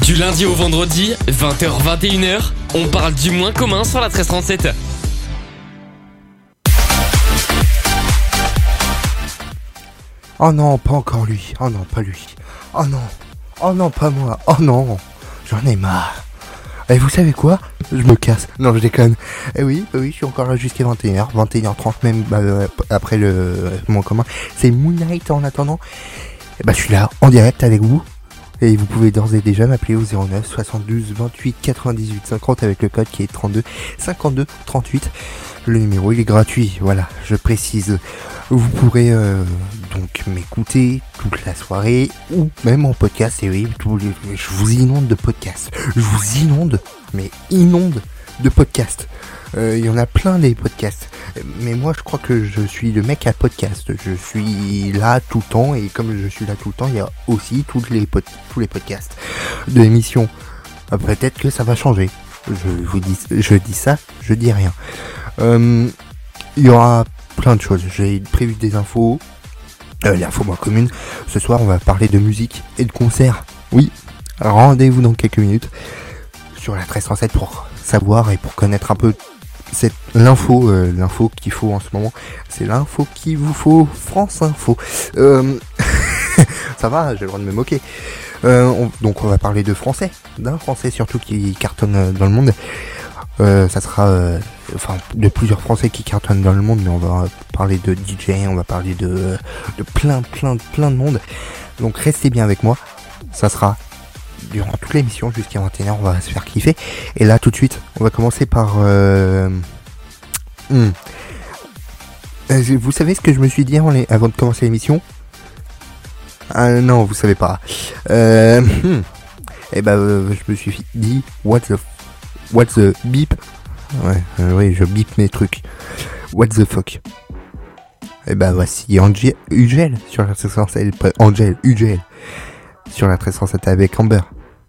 Du lundi au vendredi, 20h-21h, on parle du moins commun sur la 1337. Oh non, pas encore lui. Oh non, pas lui. Oh non. Oh non, pas moi. Oh non. J'en ai marre. Et vous savez quoi ? Je me casse. Non, je déconne. Eh oui, je suis encore là jusqu'à 21h. 21h30 même après le moment commun. C'est Moonlight en attendant. Et je suis là en direct avec vous. Et vous pouvez d'ores et déjà m'appeler au 09 72 28 98 50 avec le code qui est 32 52 38. Le numéro il est gratuit, voilà, je précise. Vous pourrez donc m'écouter toute la soirée ou même en podcast, et oui, je vous inonde de podcasts. Je vous inonde de podcasts. Il y en a plein des podcasts. Mais moi je crois que je suis le mec à podcast. Je suis là tout le temps, et comme je suis là tout le temps, il y a aussi tous les podcasts de l'émission. Peut-être que ça va changer. Je dis ça, je dis rien. Il y aura plein de choses. J'ai prévu des infos. L'info moins commune. Ce soir on va parler de musique et de concerts. Oui, rendez-vous dans quelques minutes sur la 1307 pour savoir et pour connaître un peu l'info qu'il faut en ce moment. C'est l'info qu'il vous faut, France Info. Ça va, j'ai le droit de me moquer. Donc on va parler de français, d'un français surtout qui cartonne dans le monde. Ça sera de plusieurs français qui cartonnent dans le monde, mais on va parler de DJ, on va parler de plein de monde. Donc restez bien avec moi, ça sera durant toute l'émission jusqu'à 21h, on va se faire kiffer. Et là tout de suite, on va commencer par vous savez ce que je me suis dit avant de commencer l'émission? Ah non, vous savez pas. Je me suis dit what the beep. Ouais, oui, je bip mes trucs. What the fuck. Voici Angel Ugel sur la 1307. Angel Ugel sur la 1307 avec Amber.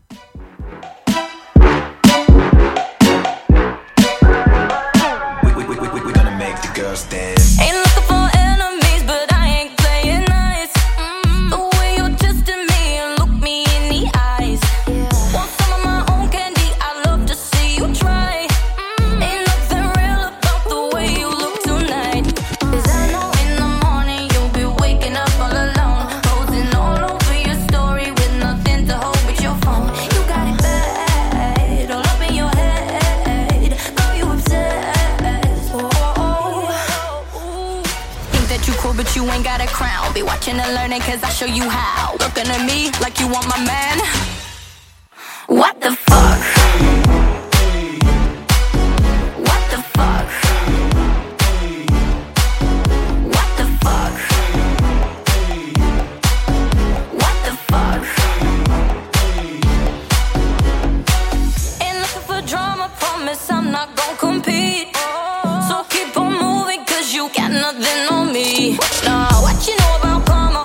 And learning cause I show you how. Looking at me like you want my man. What the fuck? What the fuck? What the fuck? What the fuck? Ain't looking for drama, promise I'm not gon' compete. So keep on moving cause you got nothing on me. Nah, what you know about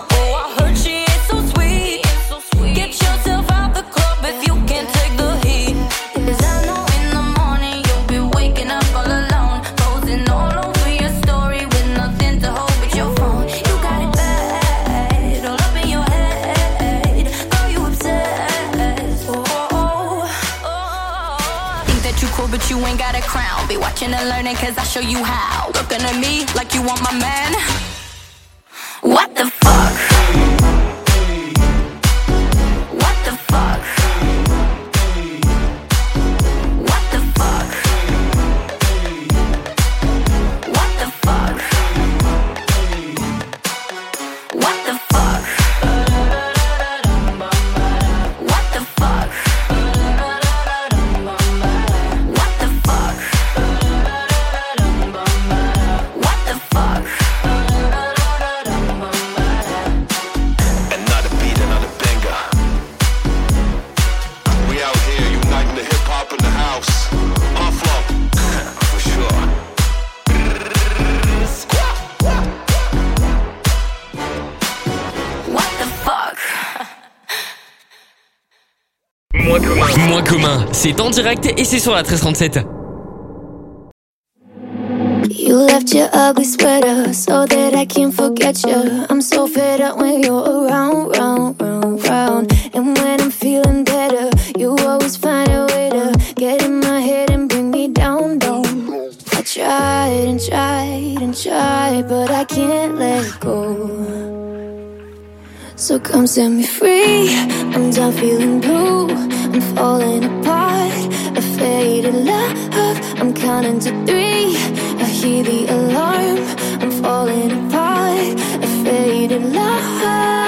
watching and learning cause I show you how. Looking at me like you want my man. What the fuck? What the fuck? What the fuck? What the fuck? What the fuck? What the fuck? Moins commun, c'est en direct et c'est sur la 1337. You left your ugly sweater so that I can't forget you. I'm so fed up when you're around, round, round, round. And when I'm feeling better, you come set me free. I'm done feeling blue. I'm falling apart. A faded love. I'm counting to 3. I hear the alarm. I'm falling apart. A faded love.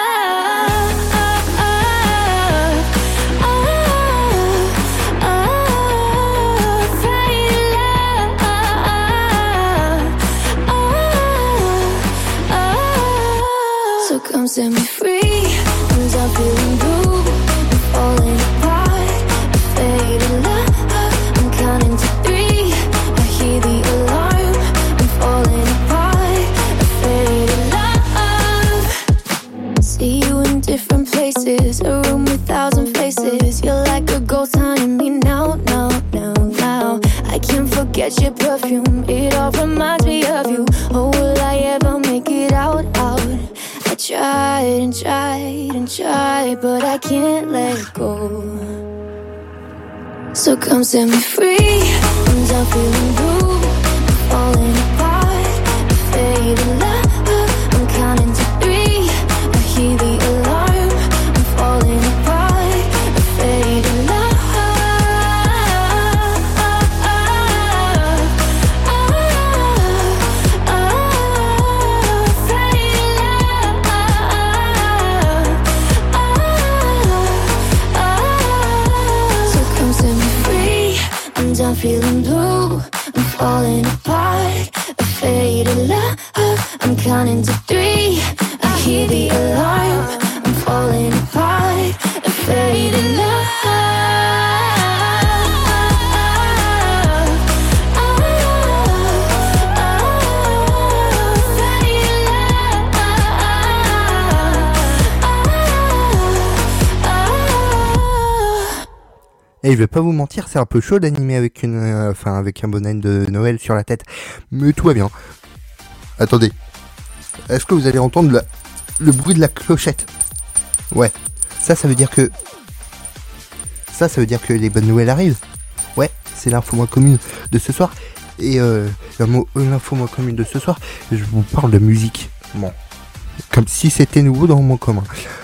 Come set me free. I'm done feeling blue. I'm falling apart. A faded love. I'm counting to 3. I hear the alarm. I'm falling apart. A faded love. See you in different places. A room with 1,000 faces. You're like a ghost haunting me now, now, now, now. I can't forget your perfume. It all reminds me of you. Oh, will I ever make it out? I tried and tried and tried, but I can't let it go. So come set me free. I'm done feeling blue. I'm falling apart. A faded love. I'm counting to 3. I hear the alarm. I'm falling apart. A faded love. I'm feeling blue, I'm falling apart. A faded love, I'm counting to 3. I hear the alarm, I'm falling apart. A faded love. Et je vais pas vous mentir, c'est un peu chaud d'animer avec avec un bonnet de Noël sur la tête. Mais tout va bien. Attendez. Est-ce que vous allez entendre le bruit de la clochette? Ouais. Ça veut dire que les bonnes nouvelles arrivent. Ouais, c'est l'info moins commune de ce soir. Et l'info moins commune de ce soir, je vous parle de musique. Bon. Comme si c'était nouveau dans le moins commun.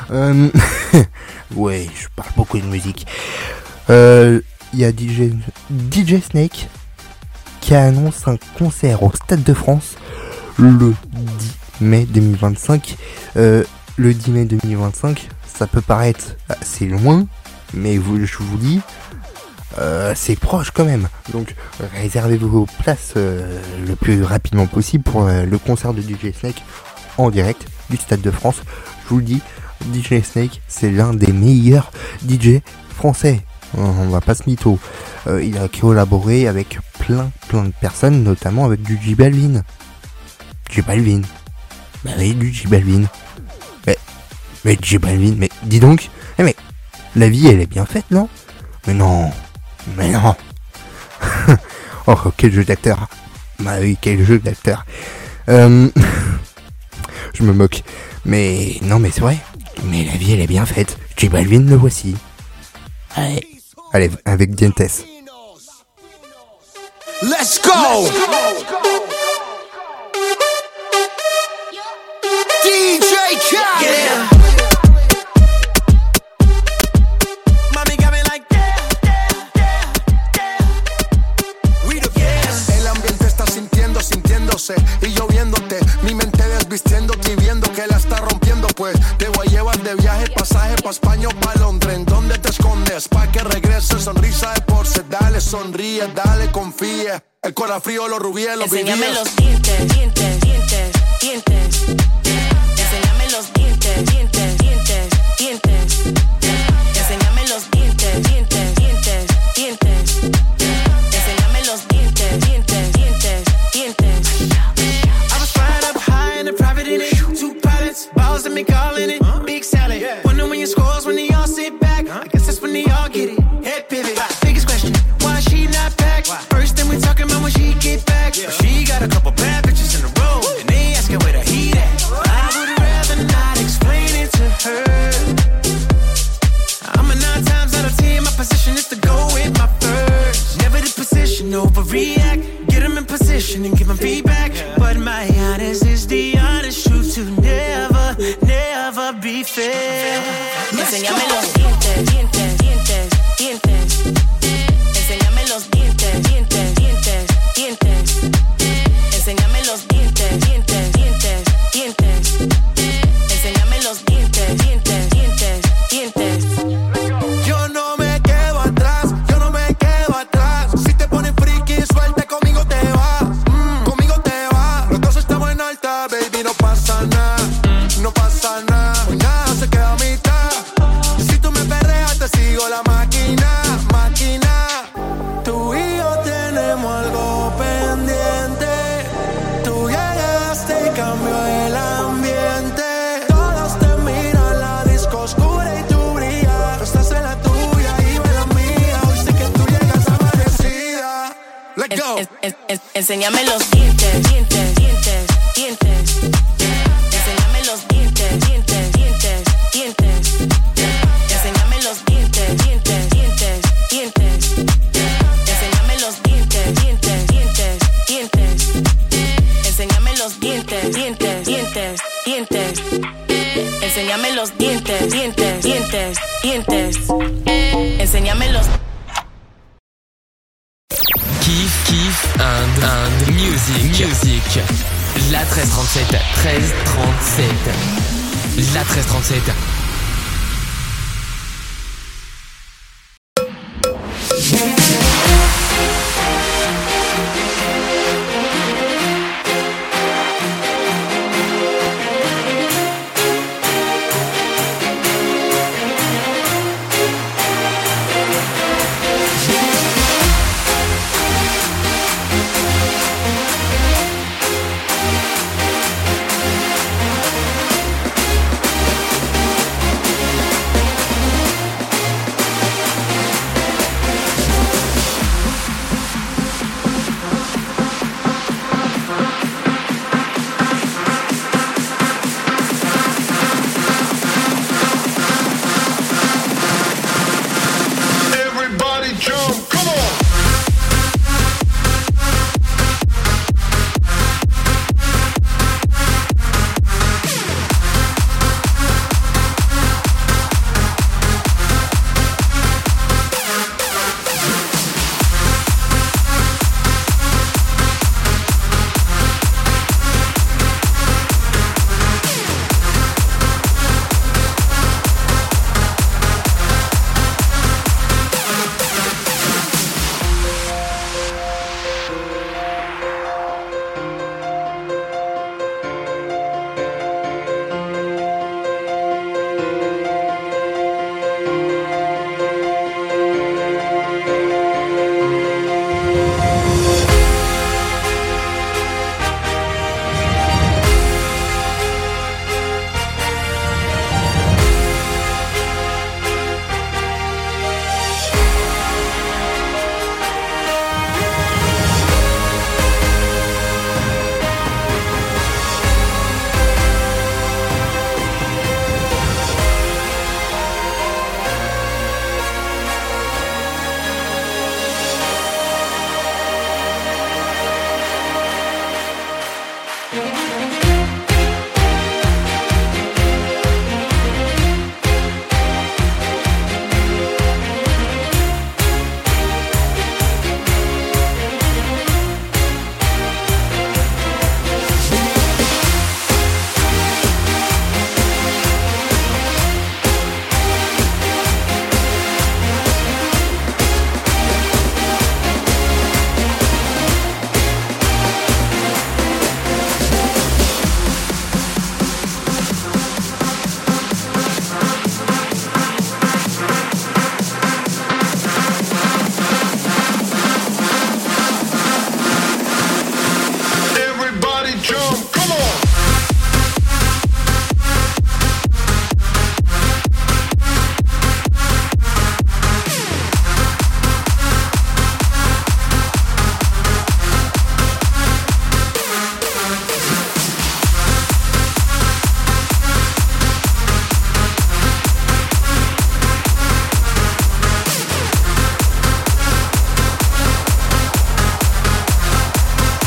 Ouais, je parle beaucoup de musique. Il y a DJ Snake qui annonce un concert au Stade de France le 10 mai 2025. Le 10 mai 2025, ça peut paraître assez loin, mais je vous dis, c'est proche quand même. Donc réservez vos places le plus rapidement possible pour le concert de DJ Snake en direct du Stade de France. Je vous le dis, DJ Snake, c'est l'un des meilleurs DJ français. On va pas se mytho. Il a collaboré avec plein de personnes, notamment avec du J Balvin. Bah oui, du J Balvin. Mais J Balvin, mais dis donc. Mais la vie, elle est bien faite, non? Mais non. Oh, quel jeu d'acteur. Bah oui, quel jeu d'acteur. Je me moque. Mais non, mais c'est vrai. Mais la vie, elle est bien faite. J Balvin, le voici. Allez, avec Dientes. Let's go! DJ Khaled! Yeah. Mami got me like we the best. El ambiente está sintiéndose y yo viéndote. Mi mente desvistiéndote y viendo que la está rompiendo. Pues te voy a llevar de viaje, pasaje pa' España o pa' Londres. ¿En dónde te escondes? Pa' que regrese, sonrisa de porce. Dale, sonríe, dale, confía. El corazón frío, los rubíes, los vivíes. Enséñame los dientes. Enséñame los dientes. Enséñame los dientes. Enséñame los dientes. I was flying up high in a private in it. 2 pilots, balls and me calling it. Big salad. Wonder when your scores when they all sit back. I guess that's when they all get it. Head pivot. Biggest question, why she not back? First thing we talking about when she get back. She got a couple bad bitches in a row, and they asking where the heat at. I would rather not explain it to her. I'm a 9 times out of 10, my position is to go with my first. Never the position, overreact. Get them in position and give them feedback. But my honest is the honest truth to never be feel. Enséñame los dientes, dientes, dientes, dientes. Enséñame los dientes, dientes, dientes, dientes. Enséñame los dientes, dientes, dientes, dientes. Enséñame los dientes, dientes, dientes, dientes. Yo no me quedo atrás, yo no me quedo atrás. Si te pones friki, suelta, conmigo te vas. Conmigo te vas. Los dos estamos en alta, baby, no pasa nada. No pasa nada, hoy nada se queda a mitad. Si tú me perreas, te sigo la máquina, máquina. Tú y yo tenemos algo pendiente. Tú llegaste y cambió el ambiente. Todos te miran, la disco oscura y tú brillas. Tú estás en la tuya y yo en la mía. Hoy sé que tú llegas amanecida. Let's go. Enséñame los dientes, dientes, dientes, dientes. Enséñame los dientes, dientes, dientes, dientes. Enséñame los dientes, dientes, dientes, dientes. Enséñame los dientes, dientes, dientes, dientes. Enséñame los dientes, dientes, dientes, dientes. Enséñame los dientes, dientes, dientes, dientes. Enséñame los Kiff and music. La 1337. 1337. La 1337. Everybody jump, come on.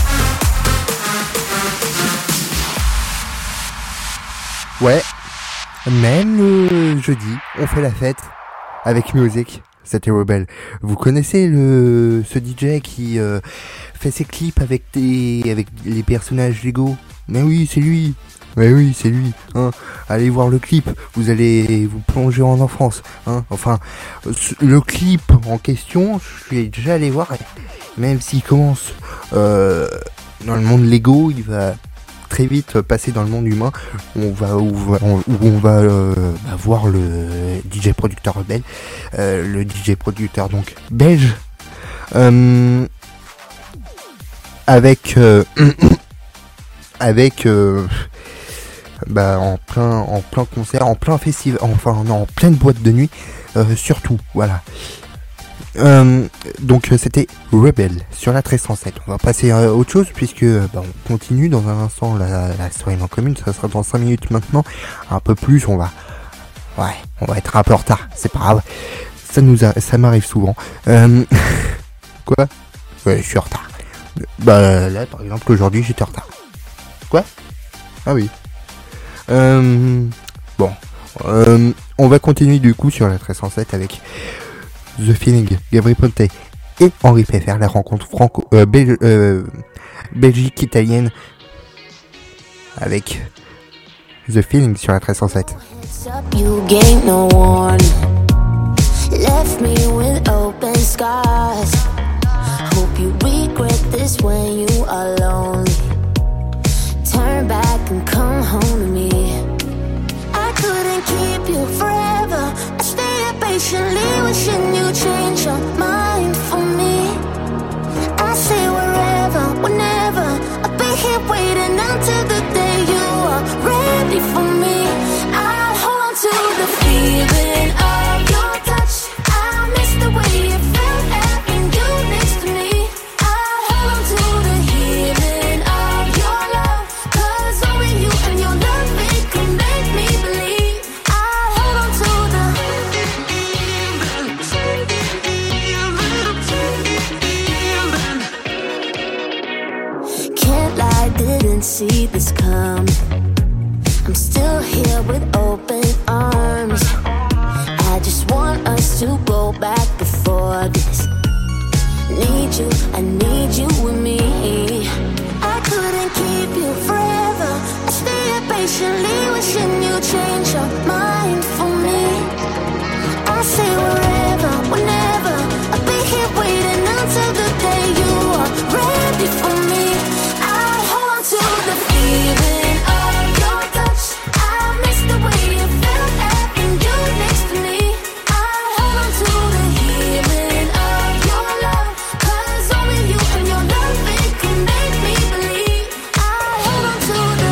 Ouais, Même le jeudi, on fait la fête avec musique. C'était Rebel. Vous connaissez ce DJ qui fait ses clips avec les personnages Lego? Mais oui, c'est lui. Mais oui, c'est lui. Hein. Allez voir le clip. Vous allez vous plonger en enfance. Hein. Enfin, le clip en question, je suis déjà allé voir. Même s'il commence dans le monde Lego, il va très vite passer dans le monde humain. On va voir le DJ producteur rebelle, le DJ producteur donc belge, avec en plein concert, en plein festival, enfin non, en pleine boîte de nuit, surtout, voilà. Donc c'était Rebel sur la 1307. On va passer à autre chose puisque on continue dans un instant la soirée en commune. Ça sera dans 5 minutes maintenant. Un peu plus, on va être un peu en retard. C'est pas grave. Ça m'arrive souvent. Quoi? Ouais, je suis en retard. Là par exemple aujourd'hui j'étais en retard. Quoi? Ah oui. On va continuer du coup sur la 1307 avec The Feeling, Gabriel Ponte et Henri Pfeffer, la rencontre Belgique-italienne avec The Feeling sur la 1307. You gave no warning, left me with open scars. Hope you regret this when you are lonely. Turn back and come home to me. I couldn't keep you forever. I stayed patiently wishing you change your mind for me. I say wherever, whenever, I'll be here waiting until the day you are ready for me. I'll hold on to the feeling of your touch. I'll miss the way it felt having you next to me. I'll hold on to the healing of your love, 'cause only you and your love, it can make me believe. I'll hold on to the can't lie, didn't see this coming. I'm still here with open arms. I just want us to go back before this. Need you, I need you with me. I couldn't keep you forever. I stayed patiently wishing you change your mind for me. I say wherever, whenever, I'll be here waiting until the day you are ready for me. I'll hold on to the feeling of your touch. I'll miss the way it felt having you next to me. I'll hold on to the healing of your love, 'cause only you and your love, it can make me believe. I'll hold on to the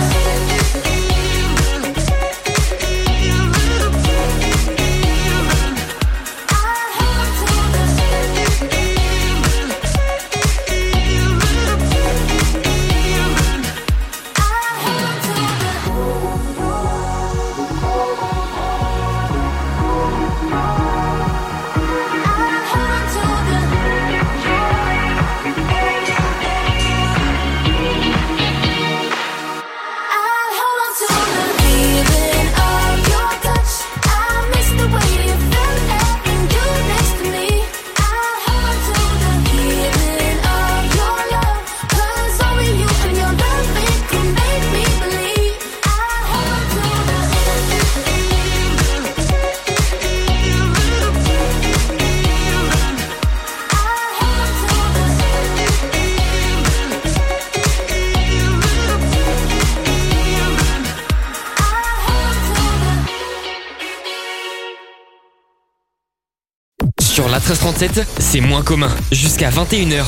Sur la 1337, c'est moins commun, jusqu'à 21h.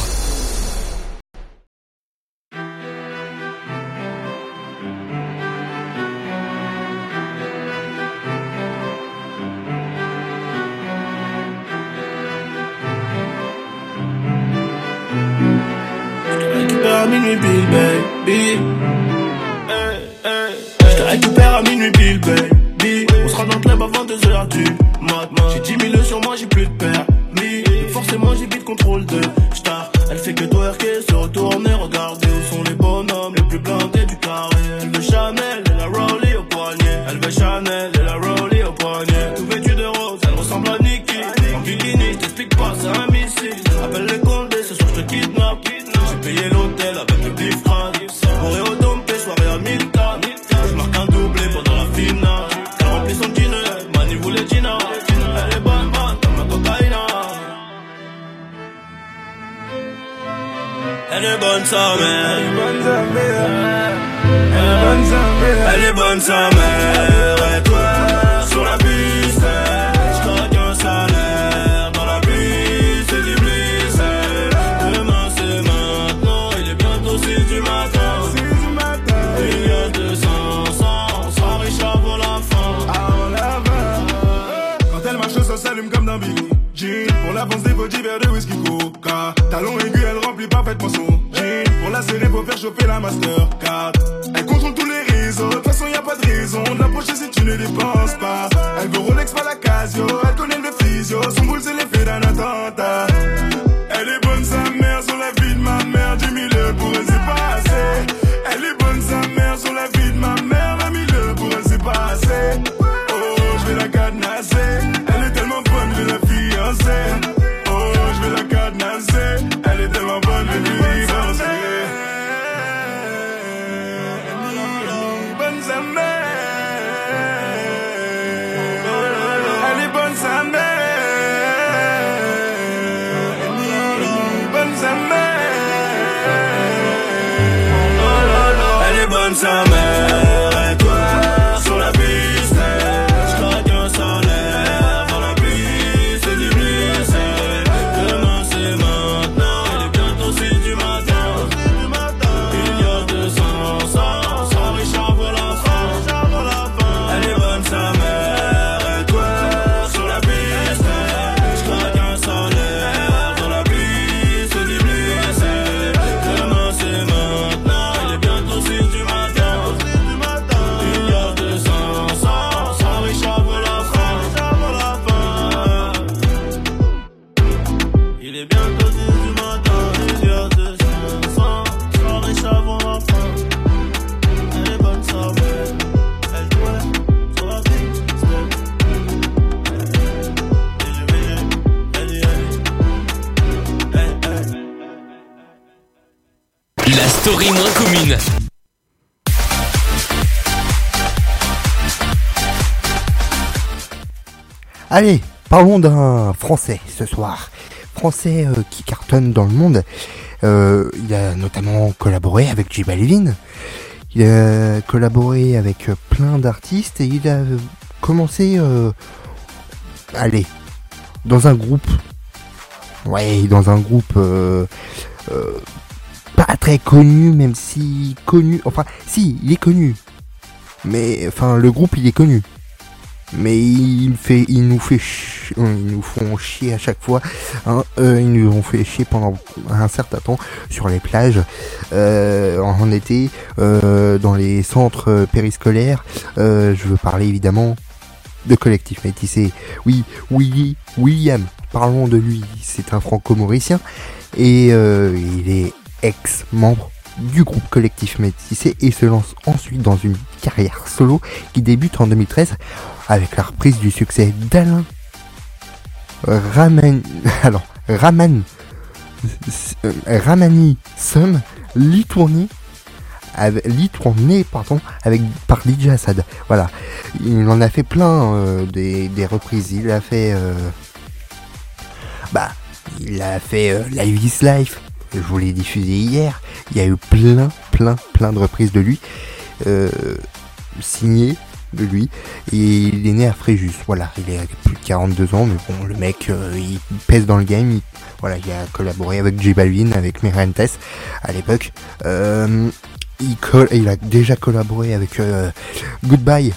Récupère à minuit, Bill, baby. Je te récupère à minuit, Bill, baby. On sera dans le club à 22h du matin. J'ai 10 000 sur moi, j'ai plus de permis. Donc forcément, j'évite contrôle de star. Elle fait que twerker, se retourner, regarder où sont les bonhommes les plus blindés du carré. Elle veut Chanel et la Rollie au poignet. Elle veut Chanel et la poignet. Tout vêtu de rose, elle ressemble à Nikki. En bikini, je t'explique pas, c'est un missile. Appelle les condés, ce soir je te kidnappe. J'ai payé l'hôtel avec le bif crâne. Moré au dompé, soirée à Milka. Je marque un doublé pendant la finale. Elle remplit son dîner, Mani voulait Gina. Elle est bonne, comme la cocaïna. Elle est bonne sa mère. Elle est bonne sa mère. Elle est bonne sa mère. Et toi, sur la piste, je claque un salaire. Dans la pluie, c'est du bliss. Demain c'est maintenant, il est bientôt 6 du matin. Il y a 200, on sera riche avant la fin. Quand elle marche, ça s'allume comme dans Billie Jean. Pour l'avance des petits verres de whisky coca. Talon aigu, elle remplit parfaitement son jean. Pour la serrer, faut faire chauffer la Mastercard. Elle contrôle tous les réseaux, de toute façon y a pas de raison de l'approcher si tu ne dépenses pas. Elle veut Rolex, pas la Casio, elle connaît le physio. Son boule c'est l'effet d'un attentat. Elle est bonne sa mère, sur la vie de ma mère. 10 000 pour elle c'est pas assez. Elle est bonne sa mère, sur la vie de ma mère. 20 000 pour elle c'est pas assez. Oh, je vais la cadenasser. Elle est tellement bonne, je vais la fiancer. Oh, je vais la cadenasser. Elle est tellement bonne, je vais lui divorcer. Elle est bonne sa mère. Bonne sa mère. Elle est bonne sa mère. Et toi, sur la piste, je claque un salaire. Dans la pluie, c'est du bliss. Demain c'est maintenant, il est bientôt 6 du matin. Il y a 200, on sera riche avant la fin. Elle est bonne sa mère. Et toi, sur la piste, je claque un salaire. Dans la pluie, c'est du bliss. Demain c'est maintenant, il est bientôt 6 du matin. Il y a 200, on sera riche avant la fin. Il est bientôt 6 du matin. Il y a 200, on sera riche avant la fin. Elle est bonne sa mère. Elle doit sur la piste. Et je vais, elle y est. La story moins commune. Allez, parlons d'un Français ce soir. Français qui cartonne dans le monde. Il a notamment collaboré avec J Balvin. Il a collaboré avec plein d'artistes et il a commencé, dans un groupe. Ouais, dans un groupe pas très connu, même si connu. Enfin, si, il est connu. Mais, enfin, le groupe, il est connu. Mais ils nous font chier à chaque fois. Hein. Ils nous ont fait chier pendant un certain temps sur les plages, en été, dans les centres périscolaires. Je veux parler évidemment de Collectif Métissé. Oui, William, parlons de lui. C'est un franco-mauricien et il est ex-membre du groupe Collectif Métissé et se lance ensuite dans une carrière solo qui débute en 2013 avec la reprise du succès d'Alain Ramani Sum Litourné par DJ Assad. Voilà, il en a fait plein des reprises. Il a fait Live is Life. Je vous l'ai diffusé hier. Il y a eu plein de reprises de lui, signées de lui. Et il est né à Fréjus. Voilà, il a plus de 42 ans, mais bon, le mec, il pèse dans le game. Il a collaboré avec J Balvin, avec Merientes à l'époque. Il a déjà collaboré avec Goodbye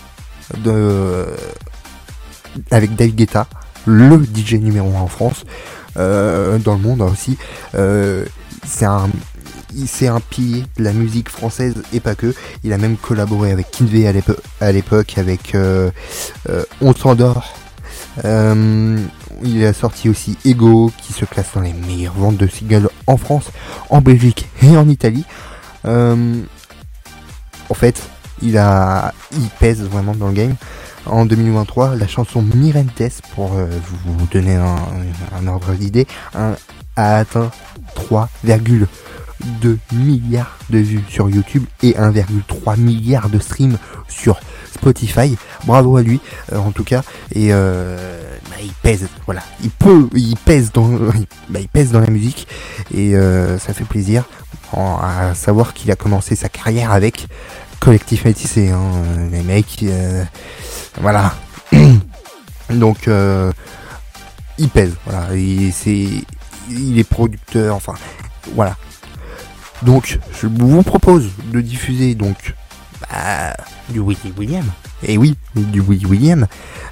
avec David Guetta, le DJ numéro 1 en France, dans le monde aussi. C'est un pilier de la musique française et pas que. Il a même collaboré avec Kinvey à l'époque, avec On s'endort. Il a sorti aussi Ego, qui se classe dans les meilleures ventes de singles en France, en Belgique et en Italie. En fait, il pèse vraiment dans le game. en 2023, la chanson Mirantes, pour vous donner un ordre d'idée, a atteint 3,2 milliards de vues sur YouTube et 1,3 milliard de streams sur Spotify. Bravo à lui, en tout cas. Et il pèse, voilà. Il pèse dans la musique et ça fait plaisir à savoir qu'il a commencé sa carrière avec Collectif Métissé, les mecs, voilà. Donc il pèse, voilà. Il est producteur, enfin voilà. Donc je vous propose de diffuser donc du Willy William. Et oui, du Willy William.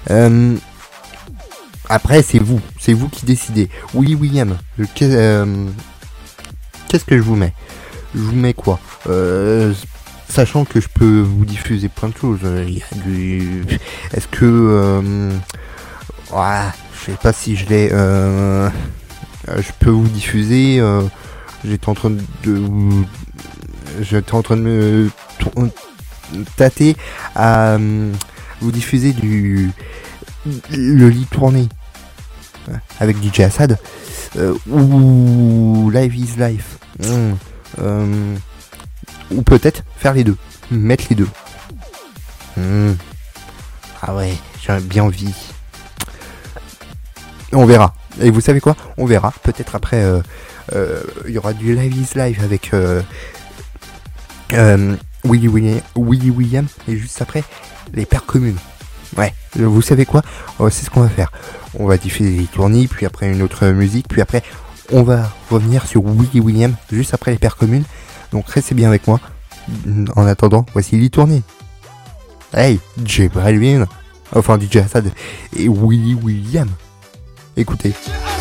Après c'est vous qui décidez. Willy William. Qu'est-ce que je vous mets? Je vous mets quoi? Sachant que je peux vous diffuser plein de choses. Il y a du. Est-ce que je sais pas si je l'ai. Je peux vous diffuser. J'étais en train de me tâter à vous diffuser le lit tourné avec DJ Assad ou Live is Life. Ou peut-être faire les deux, mettre les deux. Ah ouais, j'ai bien envie. On verra. Et vous savez quoi? On verra. Peut-être après, il y aura du Live is Live avec Willy William. Et juste après, les Pères Communes. Ouais, vous savez quoi? C'est ce qu'on va faire. On va diffuser les tournées, puis après une autre musique, puis après, on va revenir sur Willy William, juste après les Pères Communes. Donc restez bien avec moi. En attendant, voici les tournées. Hey, J Balvin, enfin DJ Assad et Willy William. Écoutez.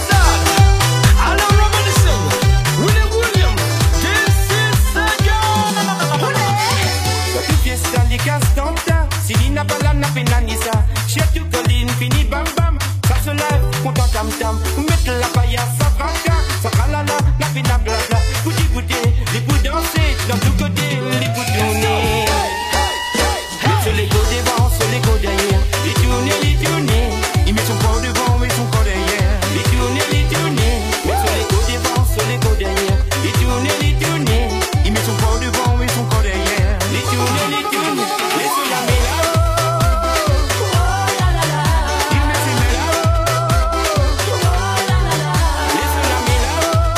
Dans tout côté, les bouts tournés. Sur les go devant, sur les go derrière. Les tourner. Il met son corps devant, met son corps derrière. Les tourner. Sur les go devant, sur les go derrière. Les tourner. Il met son corps devant, met son corps derrière. Les tourner. Les sur la méla. Il met ses méla. Les sur la méla.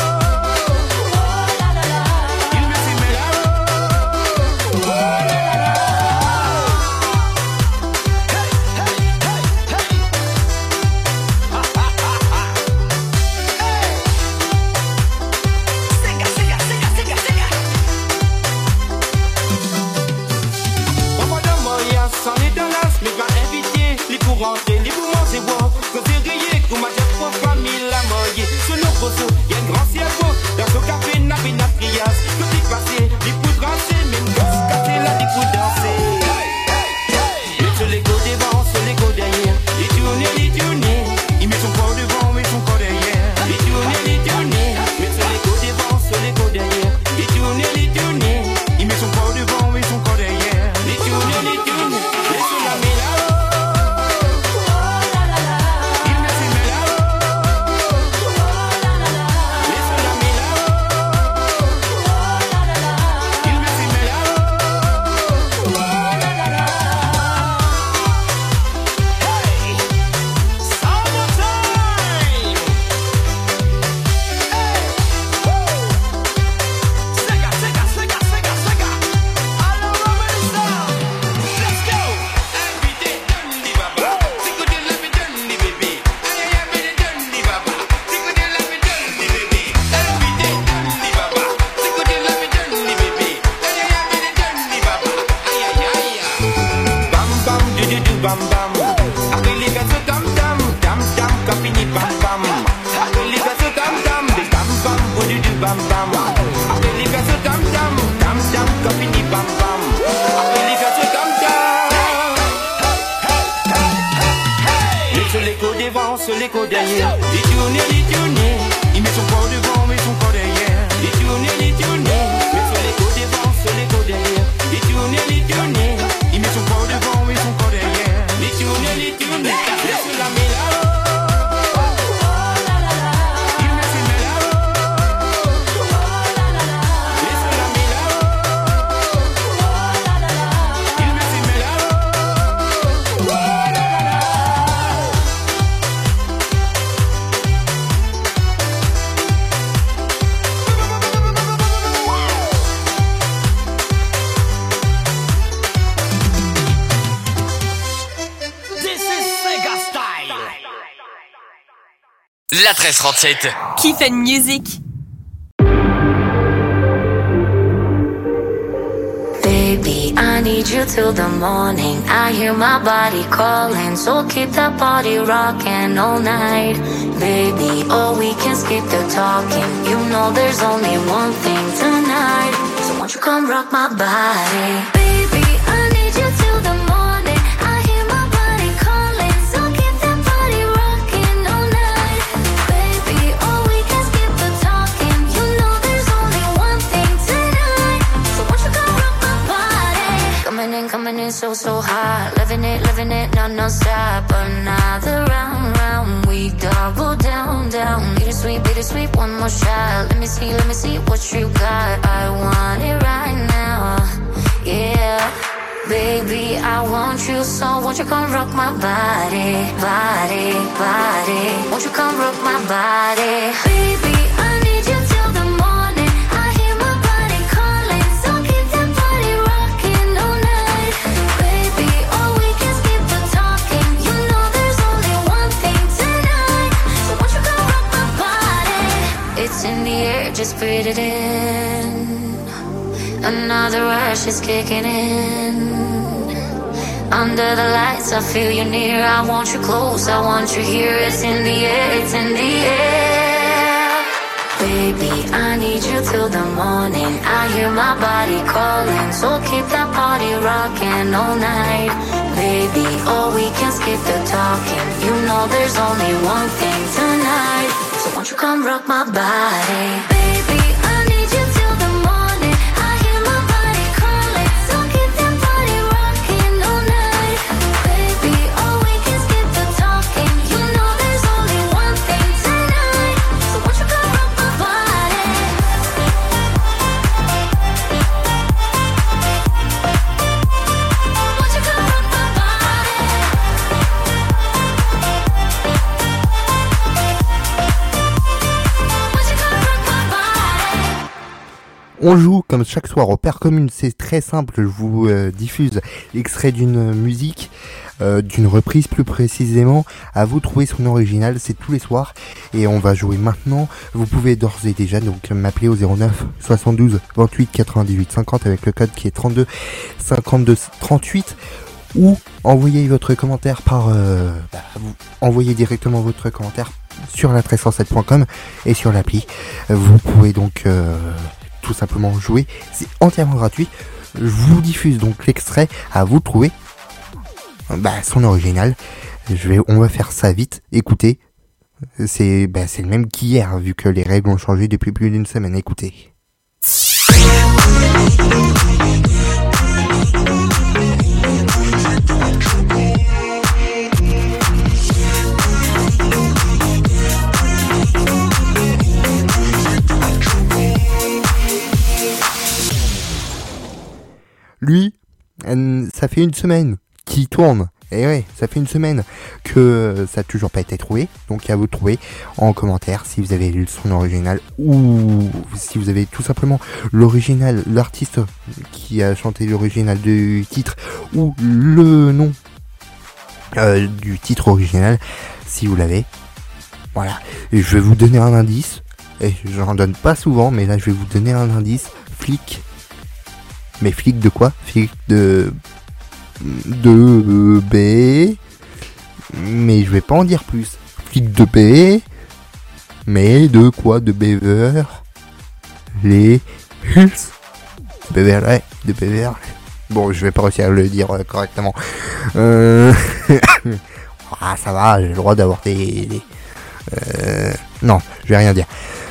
Il met ses méla. Rentrer, les mouvements c'est bon. Quand c'est grillé, qu'on m'a déjà trop famille la moyenne. Sur nos poteaux, y'a un grand ciel beau. Dans son café, n'a pas de trias. Quand il passé, les poules rancées. Même gosse cassé, là, les poules danser. Et sur les go devant, sur les go derrière. Les tourner. Il met son corps devant, met son corps derrière. Les tourner. Mais sur les go devant, sur les go derrière. Les tourner. Il met son corps devant, met son corps derrière. Les tourner. Et sur la méla. Sur les côtes derrière, les tourner, il met son corps devant, met son corps derrière, les tourner, mais sur les côtes devant, sur les côtes derrière, les tourner, il met son corps devant, met son corps derrière, les tourner. La 1337. Kiff and Music. Baby, I need you till the morning. I hear my body calling, so keep that body rocking all night. Baby, oh, we can skip the talking. You know there's only one thing tonight. So won't you come rock my body? Baby, I need you till the morning. I hear my body calling, so keep that body rocking all night. Baby, oh, we can skip the talking. You know there's only one thing tonight. So won't you come rock my body? Coming in so hot. Living it, non-stop. Another round, we double down. Bittersweet, one more shot. Let me see what you got. I want it right now, yeah. Baby, I want you, so won't you come rock my body. Won't you come rock my body? Baby, I need you till the morning. I hear my body calling, so keep that body rocking all night. Baby, oh, we can skip the talking. You know there's only one thing tonight. So won't you come rock my body? It's in the air, just breathe it in. Another rush is kicking in. Under the lights, I feel you near. I want you close, I want you here. It's in the air. Baby, I need you till the morning. I hear my body calling, so keep that body rocking all night. Baby, oh, we can skip the talking. You know there's only one thing tonight. So won't you come rock my body? Baby, I need you till the morning. I hear my body calling, so keep that body rocking all night. Baby, oh, we can skip the talking. You know there's only one thing tonight. So won't you come rock my body? Won't you come rock my body? Won't you come rock my body? On joue comme chaque soir au Père Commune, c'est très simple, je vous diffuse l'extrait d'une musique, d'une reprise plus précisément, à vous trouver son original, c'est tous les soirs, et on va jouer maintenant. Vous pouvez d'ores et déjà donc m'appeler au 09 72 28 98 50 avec le code qui est 32 52 38, ou envoyez votre commentaire par vous envoyez directement votre commentaire sur la 1307.com et sur l'appli. Vous pouvez donc tout simplement jouer, c'est entièrement gratuit. Je vous diffuse donc l'extrait, à vous de trouver son original. On va faire ça vite. Écoutez, c'est le même qu'hier, vu que les règles ont changé depuis plus d'une semaine. Écoutez. Lui, ça fait une semaine qu'il tourne. Et ouais, ça fait une semaine que ça n'a toujours pas été trouvé. Donc à vous de trouver en commentaire si vous avez lu son original, ou si vous avez tout simplement l'original, l'artiste qui a chanté l'original du titre, ou le nom du titre original, si vous l'avez. Voilà. Et je vais vous donner un indice. Et j'en donne pas souvent, mais là je vais vous donner un indice. Flic. Mais flic de quoi? Flic de B. Mais je vais pas en dire plus. Flic de B. Mais de quoi? De Beverly Hills. Beverly. De Beverly. Bon, je vais pas réussir à le dire correctement. Ah, ça va, j'ai le droit d'avoir des... Non, je vais rien dire.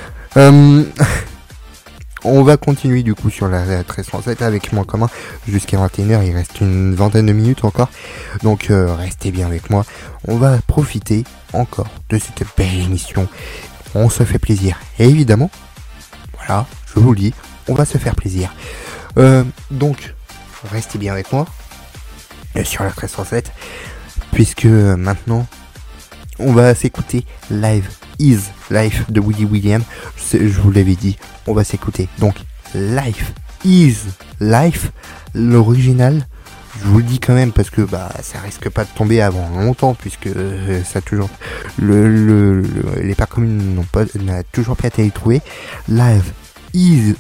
On va continuer du coup sur la 1307 avec moi commun jusqu'à 21h. Il reste une vingtaine de minutes encore. Donc restez bien avec moi. On va profiter encore de cette belle émission. On se fait plaisir. Et évidemment, voilà, je vous le dis, on va se faire plaisir. Donc, restez bien avec moi sur la 1307. Puisque maintenant, on va s'écouter Live is Life de Willy William. Je vous l'avais dit, on va s'écouter. Donc, Life is Life, l'original. je vous le dis quand même parce que ça risque pas de tomber avant longtemps puisque ça a toujours les parcs communes n'a toujours pas été trouvé. Life is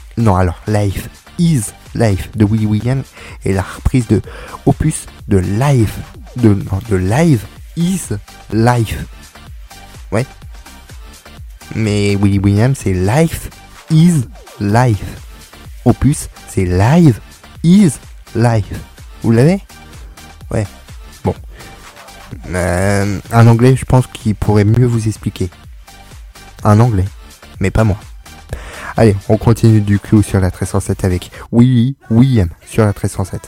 Life de Willie Williams et la reprise de Opus de Live de Live is Life. Ouais. Mais Willie Williams c'est Life is Life. Opus c'est Live is Life. Vous l'avez? Ouais. Bon. Un anglais, je pense qu'il pourrait mieux vous expliquer. Un anglais. Mais pas moi. Allez, on continue du coup sur la 1307 avec Willie Williams sur la 1307.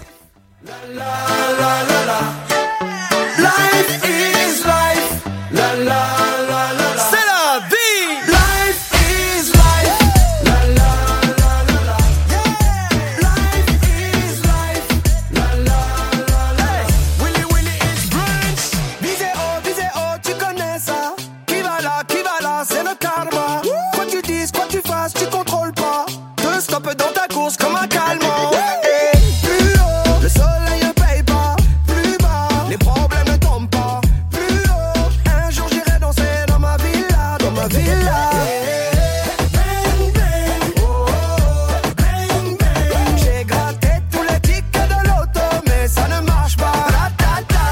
Life is life. La la la la la. C'est la vie. Life is life. La la la la la. Life is life. La la la la. Willy Willy is brunch. Visez oh, tu connais ça. Qui va là, c'est le karma. Quoi tu dises, quoi tu fasses, tu contrôles pas. Te stoppe dans ta course comme un calmant. Plus haut, le soleil ne paye pas. Plus bas, les problèmes ne tombent pas. Plus haut, un jour j'irai danser dans ma villa, dans ma villa. Bang bang, oh oh, bang bang. J'ai gratté tous les tickets de l'auto, mais ça ne marche pas. La ta ta.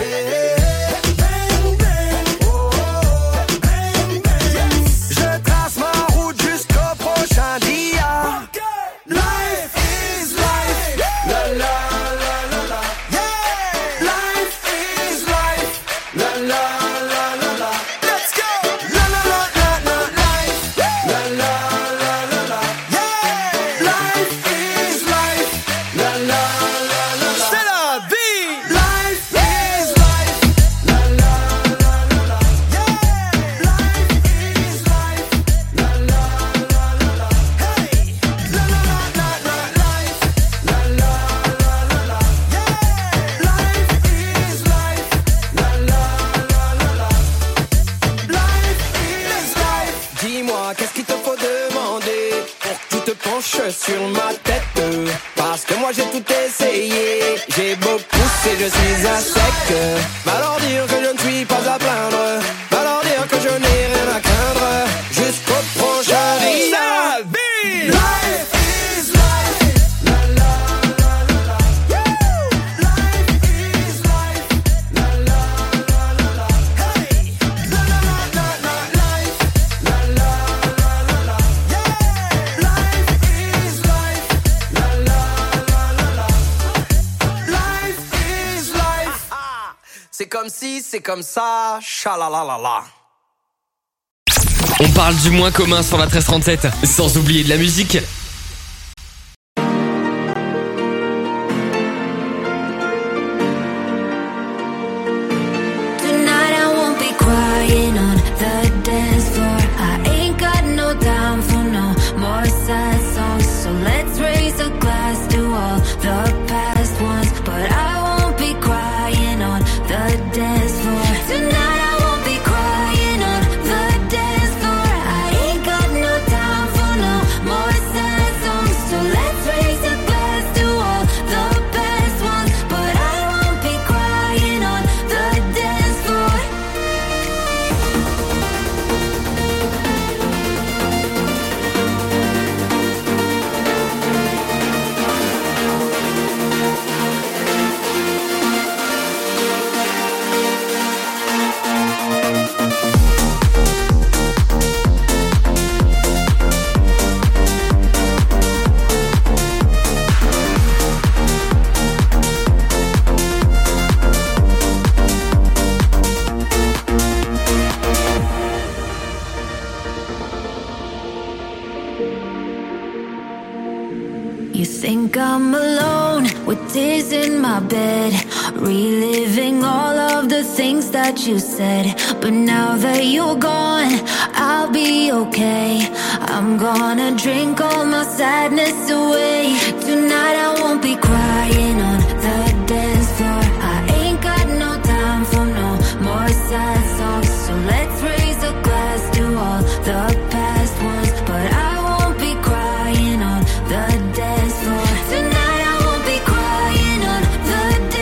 Bang bang, oh oh, bang bang. Je trace ma route jusqu'au prochain dia. Life is life. La la la la la. Yeah. Life is life. La la la la la. Let's go. La la la la la. Life. La la la la la. Yeah. Life is life. La la la la la. C'est la vie. Life is life. La la la la la. Yeah. Life is life. La la la la la. Hey. La la la la la. Life. La la la la la. Yeah. Life is life. La la la la la. Life is life. Dis-moi, qu'est-ce qu'il te faut demander pour que tu te penches sur ma tête? Parce que moi j'ai tout essayé, j'ai beau pousser, je suis un sec. Va leur dire que je ne suis pas à plaindre, va leur dire que je n'ai rien à craindre. Jusqu'au prochain dia. Life is life. La la la la la. Life is life. La la la la la. Hey. La la la la la. Life. La la la la la. Yeah. Life is life. La la la la la. Life is life. C'est comme si, c'est comme ça. Chalalalala. On parle du moins commun sur la 1337, sans oublier de la musique. Tonight I won't be crying on the dance floor. I ain't got no time for no more sad songs. So let's raise a glass to all the past ones. But I won't be crying on the dance floor. Tonight I won't be crying on the dance floor. I ain't got no time for no more sad songs. So let's raise a glass to all the past ones. But I won't be crying on the dance floor. You think I'm alone with tears in my bed, reliving all of the things that you said. But now that you're gone, I'll be okay. I'm gonna drink all my sadness away. Tonight I won't be crying on the dance floor. I ain't got no time for no more sad songs. So let's raise a glass to all the past ones. But I won't be crying on the dance floor. Tonight I won't be crying on the dance floor.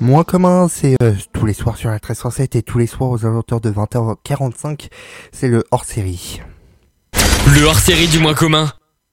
moins commun, c'est tous les soirs sur la 1307 et tous les soirs aux alentours de 20h45, c'est le hors-série. Le hors-série du moins commun.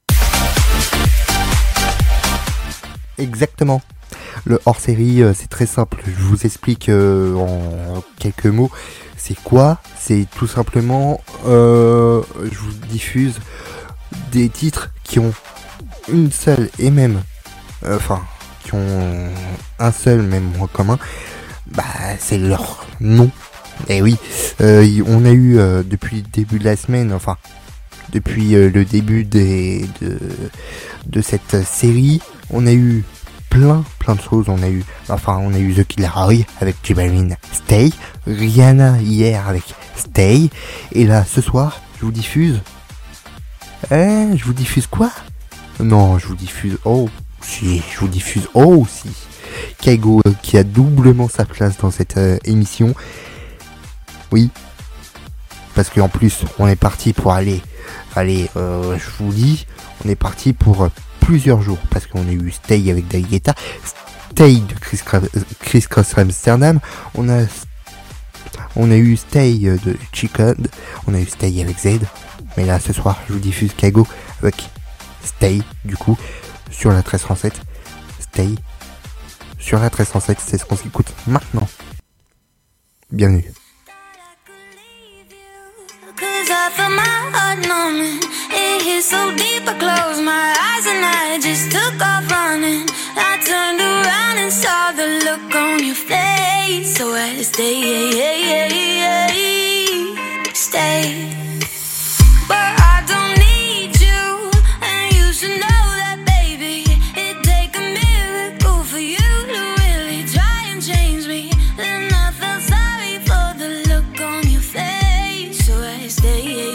Exactement. Le hors-série, c'est très simple. Je vous explique en quelques mots. C'est quoi ? C'est tout simplement, je vous diffuse des titres qui ont une seule et même, qui ont un seul même point commun. Bah, c'est leur nom. Et oui, on a eu depuis le début de la semaine, depuis le début de cette série, on a eu plein de choses. On a eu The Kid Laroi avec J Balvin, Stay, Rihanna hier avec Stay, et là ce soir je vous diffuse quoi? Non, je vous diffuse aussi Kygo qui a doublement sa place dans cette émission. Oui, parce qu'en plus on est parti pour aller, je vous dis, on est parti pour plusieurs jours, parce qu'on a eu Stay avec David Guetta, Stay de Chris Cross Amsterdam, on a eu Stay de Chicken, on a eu Stay avec Z, mais là ce soir je vous diffuse Kygo avec Stay, du coup sur la 1307. Stay sur la 1307, c'est ce qu'on s'écoute maintenant. Bienvenue. Cause I feel my heart numbing. It hit so deep, I closed my eyes and I just took off running. I turned around and saw the look on your face. So I had to stay. But I don't need you, and you should know that, baby. It'd take a miracle for you to really try and change me. Then I felt sorry for the look on your face. So I stay.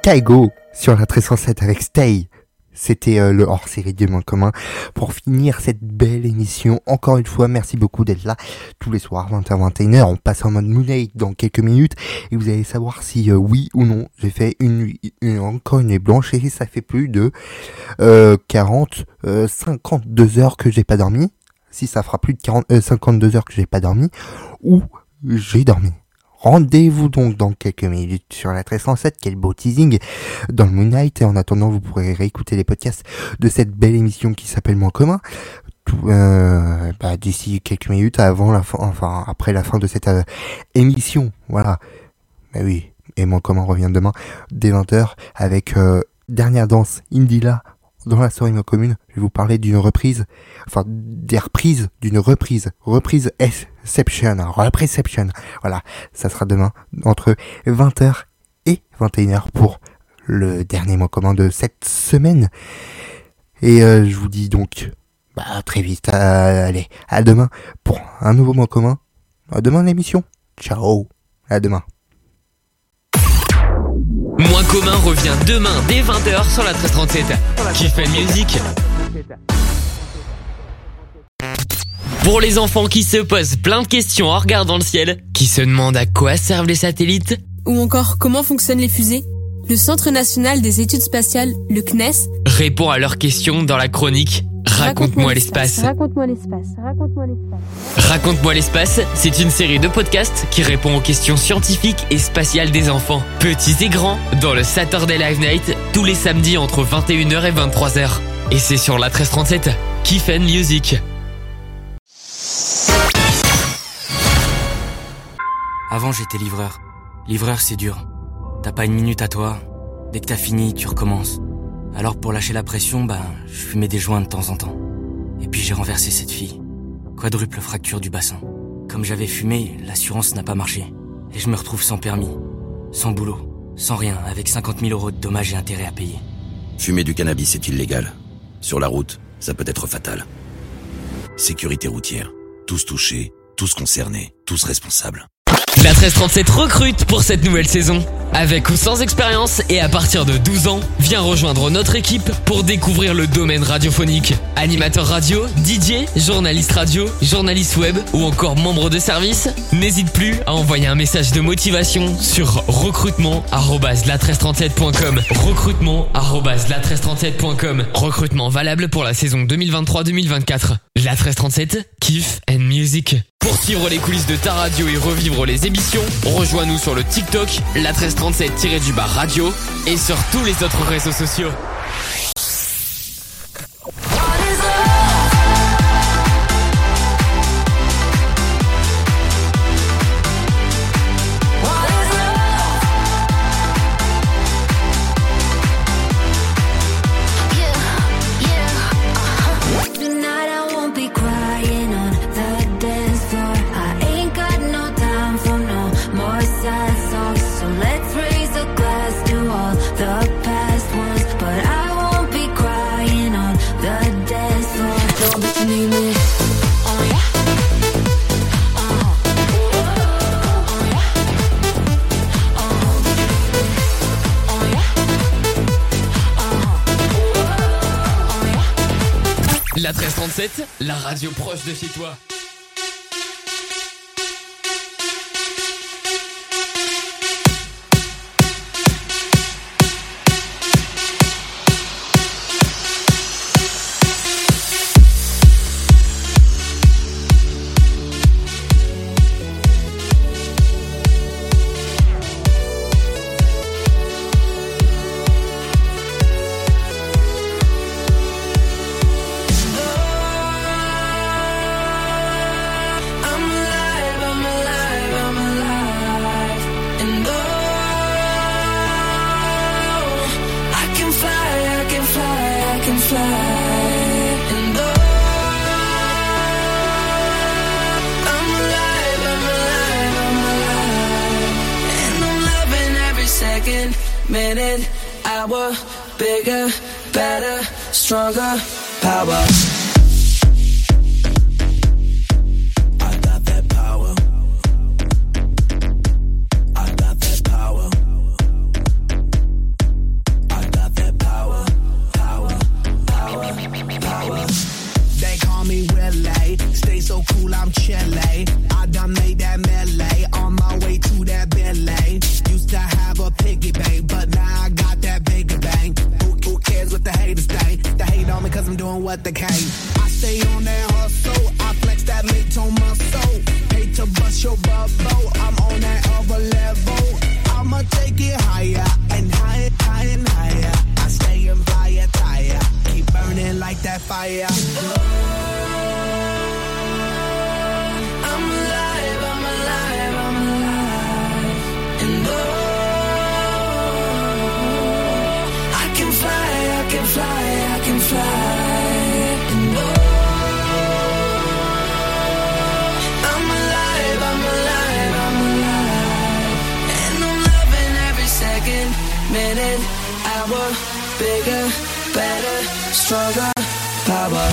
Kaigo sur la 1307 avec Stay. C'était le hors-série du moins commun. Pour finir cette belle émission, encore une fois, merci beaucoup d'être là tous les soirs, 20h-21h. On passe en mode Moonlight dans quelques minutes et vous allez savoir si oui ou non j'ai fait encore une nuit blanche et ça fait plus de 52 heures que j'ai pas dormi. Si ça fera plus de 52 heures que j'ai pas dormi ou j'ai dormi. Rendez-vous donc dans quelques minutes sur la 1307, quel beau teasing dans le Moonlight, et en attendant vous pourrez réécouter les podcasts de cette belle émission qui s'appelle Moins commun d'ici quelques minutes avant la fin, enfin après la fin de cette émission, voilà. Mais oui, et Moins commun revient demain dès 20h avec Dernière danse Indila dans la soirée Moins commune. Je vais vous parler d'une reprise, enfin des reprises d'une reprise Reception, voilà, ça sera demain entre 20h et 21h pour le dernier Moins commun de cette semaine. Et je vous dis donc très vite, allez, à demain pour un nouveau Moins commun. À demain l'émission. Ciao, à demain. Moins commun revient demain dès 20h sur la 1337. Qui fait musique. Pour les enfants qui se posent plein de questions en regardant le ciel, qui se demandent à quoi servent les satellites, ou encore comment fonctionnent les fusées, le Centre national des études spatiales, le CNES, répond à leurs questions dans la chronique Raconte-moi l'espace. Raconte-moi l'espace. Raconte-moi l'espace. Raconte-moi l'espace, c'est une série de podcasts qui répond aux questions scientifiques et spatiales des enfants, petits et grands, dans le Saturday Live Night, tous les samedis entre 21h et 23h. Et c'est sur la 1337, Kiff and Music. Avant, j'étais livreur. Livreur, c'est dur. T'as pas une minute à toi. Dès que t'as fini, tu recommences. Alors pour lâcher la pression, je fumais des joints de temps en temps. Et puis j'ai renversé cette fille. Quadruple fracture du bassin. Comme j'avais fumé, l'assurance n'a pas marché. Et je me retrouve sans permis, sans boulot, sans rien, avec 50 000 € de dommages et intérêts à payer. Fumer du cannabis est illégal. Sur la route, ça peut être fatal. Sécurité routière. Tous touchés, tous concernés, tous responsables. La 1337 recrute pour cette nouvelle saison. Avec ou sans expérience et à partir de 12 ans, viens rejoindre notre équipe pour découvrir le domaine radiophonique. Animateur radio, DJ, journaliste radio, journaliste web ou encore membre de service, n'hésite plus à envoyer un message de motivation sur recrutement@la1337.com. Recrutement@la1337.com. Recrutement valable pour la saison 2023-2024. La 1337, Kiff and Music. Pour suivre les coulisses de ta radio et revivre les émissions, rejoins-nous sur le TikTok, la 1337-radio et sur tous les autres réseaux sociaux. La 1337, la radio proche de chez toi. Minute, hour, bigger, better, stronger, power. I got that power. I got that power. cool, I'm chilly. I done made that melee on my way to that Bentley. Used to have a piggy bank, but now I got that bigger bang. Who cares what the haters think? They hate on me cause I'm doing what they can. I stay on that hustle, I flex that mid-tone muscle. Hate to bust your bubble, I'm on that other level. I'ma take it higher and higher, higher and higher. I stay in fire tire, keep burning like that fire. I'm alive, I'm alive, I'm alive. And I can fly, I can fly, I can fly. And I'm alive, I'm alive, I'm alive. And I'm loving every second, minute, hour. Bigger, better, stronger, power.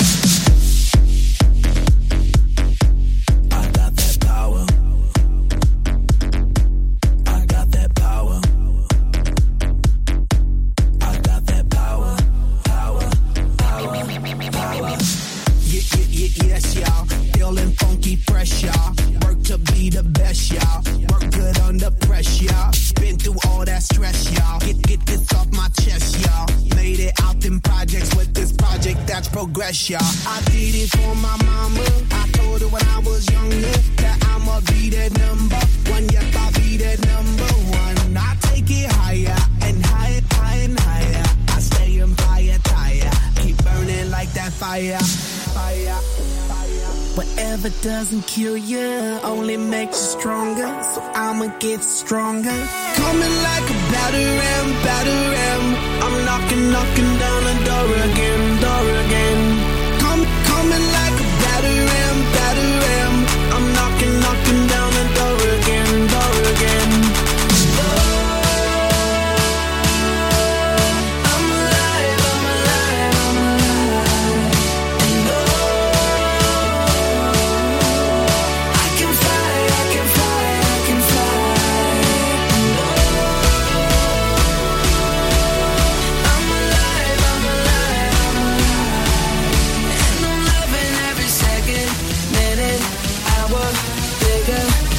Yes, y'all. Feeling funky, fresh, y'all. Work to be the best, y'all. Work good under pressure, y'all. Been through all that stress, y'all. Get this off my chest, y'all. Made it out in projects with this project that's progress, y'all. I did it for my mama. I told her when I was younger that I'ma be that number one. Yep, I'll be that number one. I take it higher and higher, higher and higher. I stay in fire tire. Keep burning like that fire. Fire. Whatever doesn't kill you only makes you stronger. So I'ma get stronger. Coming like a battering. I'm knocking down the door again. Coming like a battering. I'm knocking down the door again. I'm alive, I'm alive, I'm alive. And I can fly, I can fly, I can fly. I'm alive, I'm alive, I'm alive. And I'm loving every second, minute, hour. Bigger,